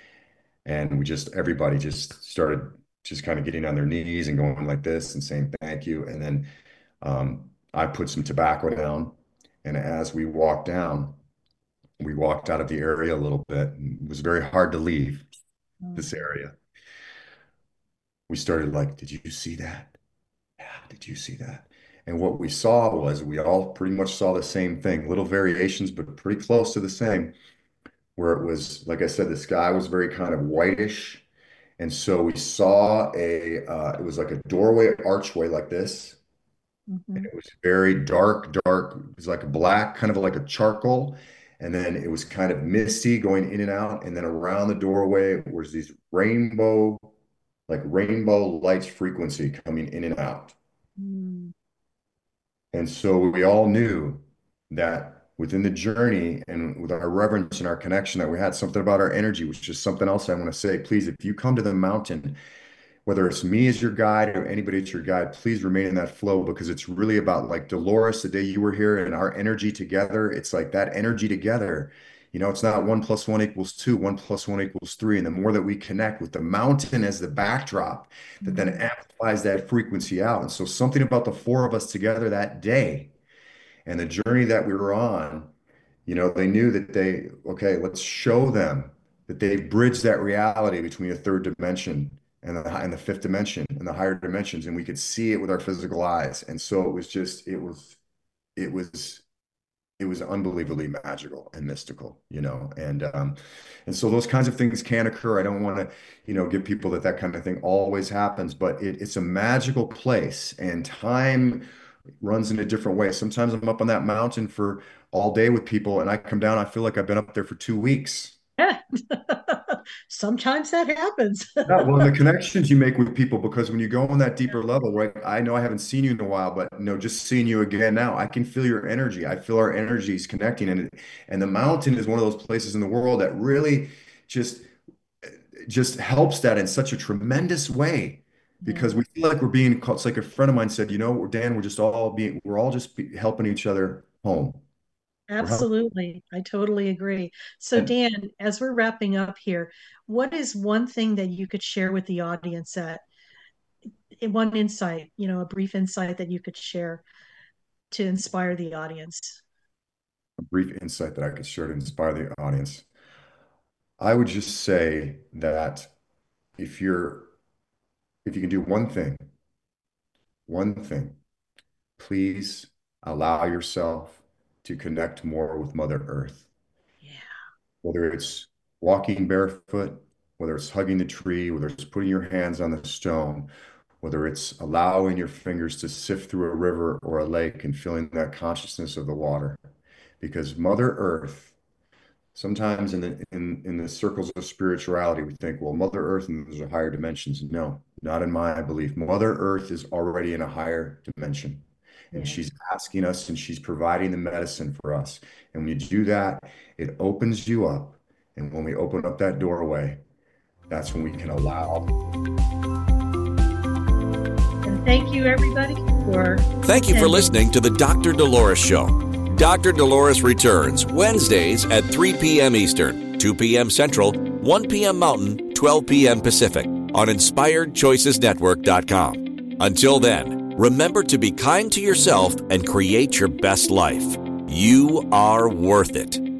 And we just, everybody just started just kind of getting on their knees and going like this and saying thank you. And then um, I put some tobacco down. And as we walked down, we walked out of the area a little bit. And it was very hard to leave this Mhm. area. We started like, did you see that? Yeah, did you see that? And what we saw was we all pretty much saw the same thing, little variations, but pretty close to the same, where it was, like I said, the sky was very kind of whitish. And so we saw a, uh, it was like a doorway archway like this. And Mhm. it was very dark, dark. It was like a black, kind of like a charcoal. And then it was kind of misty going in and out. And then around the doorway was these rainbow, like rainbow lights frequency coming in and out. Mhm. And so we all knew that within the journey and with our reverence and our connection that we had something about our energy, which is something else I want to say. Please, if you come to the mountain, whether it's me as your guide or anybody as your guide, please remain in that flow because it's really about like Dolores, the day you were here and our energy together. It's like that energy together. You know, it's not one plus one equals two, one plus one equals three. And the more that we connect with the mountain as the backdrop, that then Mhm. amplifies that frequency out. And so something about the four of us together that day and the journey that we were on, you know, they knew that they, okay, let's show them that they've bridged that reality between a third dimension and the, and the fifth dimension and the higher dimensions. And we could see it with our physical eyes. And so it was just, it was, it was, it was unbelievably magical and mystical, you know, and um, and so those kinds of things can occur. I don't want to, you know, give people that that kind of thing always happens, but it, it's a magical place, and time runs in a different way. Sometimes I'm up on that mountain for all day with people, and I come down, I feel like I've been up there for two weeks. Yeah. Sometimes that happens. Yeah, well, and the connections you make with people, because when you go on that deeper level, right? I know I haven't seen you in a while, but you know, just seeing you again now, I can feel your energy. I feel our energies connecting, and and the mountain is one of those places in the world that really just just helps that in such a tremendous way, because Yeah. we feel like we're being called. It's like a friend of mine said, you know, Dan, we're just all being, we're all just be, helping each other home. We're helping. Absolutely. I totally agree. So, Dan, as we're wrapping up here, what is one thing that you could share with the audience that one insight, you know, a brief insight that you could share to inspire the audience? A brief insight that I could share to inspire the audience. I would just say that if you're if you can do one thing, one thing, please allow yourself to connect more with Mother Earth. Yeah. Whether it's walking barefoot, whether it's hugging the tree, whether it's putting your hands on the stone, whether it's allowing your fingers to sift through a river or a lake and feeling that consciousness of the water. Because Mother Earth, sometimes in the in, in the circles of spirituality, we think, well, Mother Earth and those are higher dimensions. No, not in my belief. Mother Earth is already in a higher dimension. And Yes. she's asking us and she's providing the medicine for us. And when you do that, it opens you up. And when we open up that doorway, that's when we can allow. And thank you, everybody, for Thank you for attending. listening to the Doctor Dolores Show. Doctor Dolores returns Wednesdays at three p.m. Eastern, two p.m. Central, one p.m. Mountain, twelve p.m. Pacific on inspired choices network dot com. Until then, remember to be kind to yourself and create your best life. You are worth it.